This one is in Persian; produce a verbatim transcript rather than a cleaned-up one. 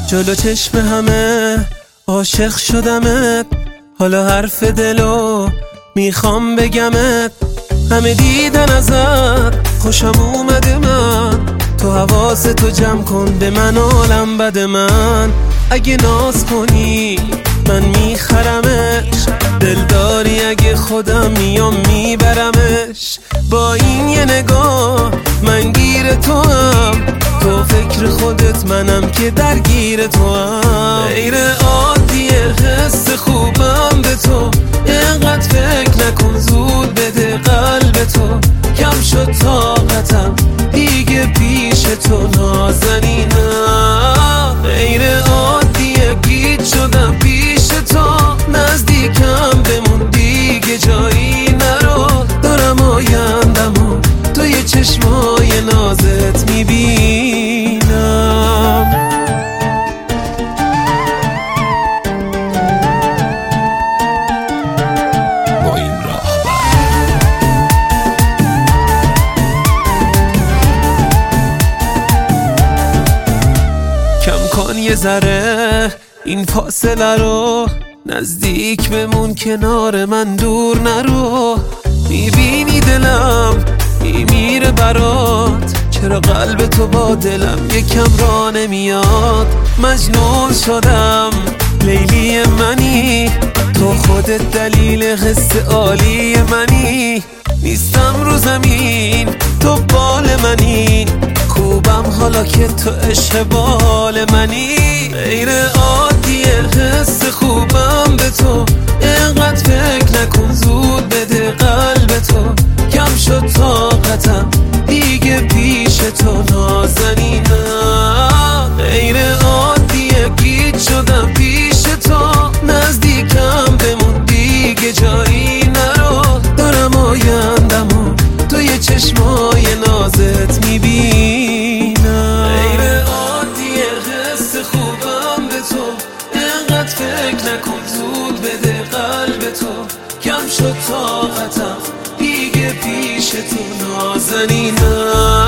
جلو چشم همه عاشق شدمت، حالا حرف دلو میخوام بگمت. همه دیدن ازت خوشم اومده من، تو حواستو جمع کن به من عالم بد من. اگه ناز کنی من میخرمش، دلداری اگه خودم میام میبرمش. با این یه نگاه من گیر تو هم، تو فکر خودت منم که درگیر تو هم. غیر عادیه حس خوبم به تو، اینقدر فکر نکن زود بده قلب تو. کم شد طاقتم دیگه پیش تو نازنینم. غیر عادیه گیج شدم پیش تو، نزدیکم بمون دیگه جایی نرو. دارم آیندم و توی چشمای نازت میبینم. با این راه کم کن یه ذره این فاصله رو، نزدیک بمون کنار من دور نرو. میبینی دلم میمیره برات، چرا قلب تو با دلم یکم را نمیاد. مجنون شدم لیلی منی، تو خودت دلیل حس عالی منی. نیستم رو زمین تو بال منی، خوبم حالا که تو عشق بال منی. غیر عادیه حس خوبم به تو، اینقدر فکر نکن زود بده قلب تو. کم شد طاقتم دیگه پیش تو نازنینم. غیر عادیه گیج شدم پیش تو، نزدیکم بمون دیگه جایی نرو. دارم آیندم و توی چشمای نازت میبینم. غیر عادیه حس خوبم به تو، اینقدر فکر نکن زود بده قلب تو. کم شد طاقتم دیگه پیش تو نازنینم.